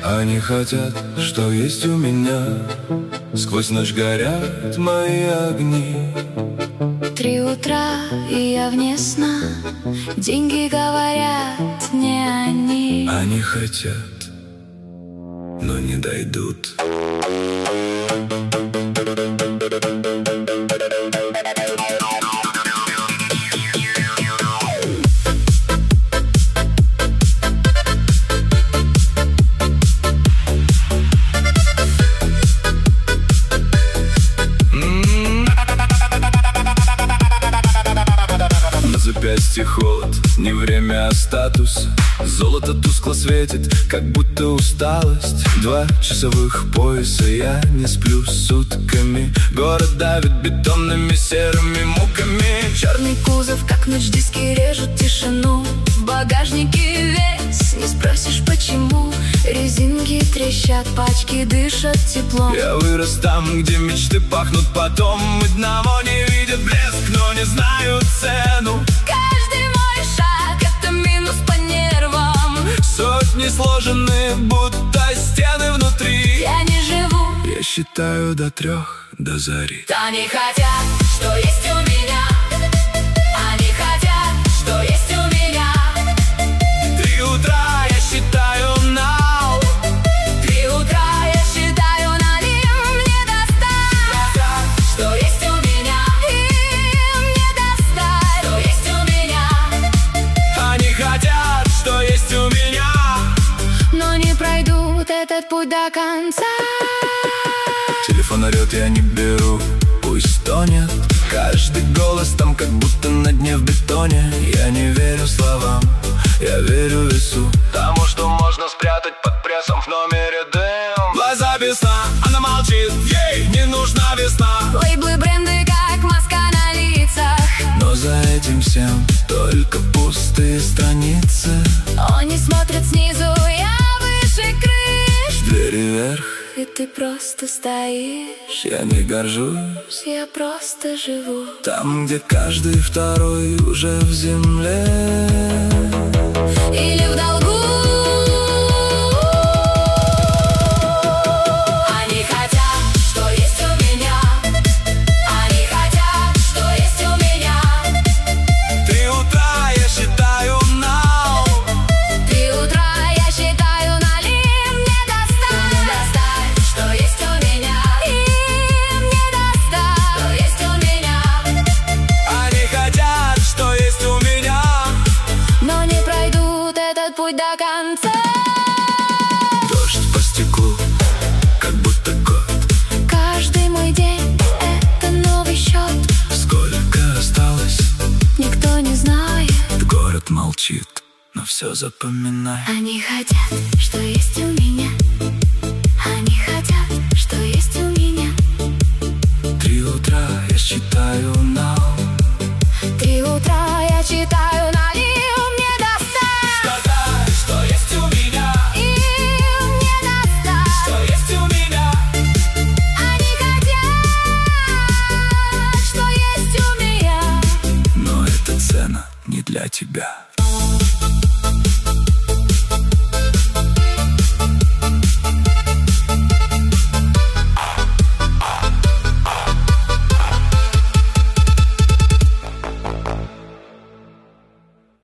Они хотят, что есть у меня. Сквозь ночь горят мои огни. 3 утра, и я вне сна. Деньги говорят, не они. Они хотят, но не дойдут. Запястье холод, не время, а статус. Золото тускло светит, как будто усталость. 2 часовых пояса, я не сплю сутками. Город давит бетонными серыми муками. Черный кузов, как ночь, диски режут тишину. В багажнике весь, не спросишь почему. Резинки трещат, пачки дышат теплом. Я вырос там, где мечты пахнут потом. Одного не видят блеск, но не знают цену. Каждый мой шаг — это минус по нервам. Сотни сложены, будто стены внутри. Я не живу, я считаю до 3, до зари. Они хотят, что есть у меня. Они хотят, что есть у меня. 3 утра, я считаю now. 3 утра, я считаю налим. Мне достать, что есть у меня. Им не достать, что есть у меня. Они хотят, что есть у меня, но не пройдут этот путь до конца. Телефон орет, я не беру, пусть тонет. Каждый голос там как будто на дне в бетоне. Я не верю словам, я верю весу. Тому, что можно спрятать под прессом в номере дым. Глаза без сна, она молчит, ей не нужна весна. Лейблы, бренды, как маска на лицах. Но за этим всем только пустые страницы. Они смотрят снизу, я выше крыш. Двери вверх, и ты просто стоишь. я не горжусь, я просто живу. там, где каждый второй уже в земле или в долгу. Они хотят, что есть у меня. Они хотят, что есть у меня. 3 утра, я считаю now. 3 утра, я считаю налим. Не достать, что есть у меня. Им не достать, что есть у меня. Они хотят, что есть у меня, но не пройдут этот путь до конца. Дождь по стеклу, как будто год. Каждый мой день — это новый счет. Сколько осталось, никто не знает. город молчит, но все запоминай. Они хотят.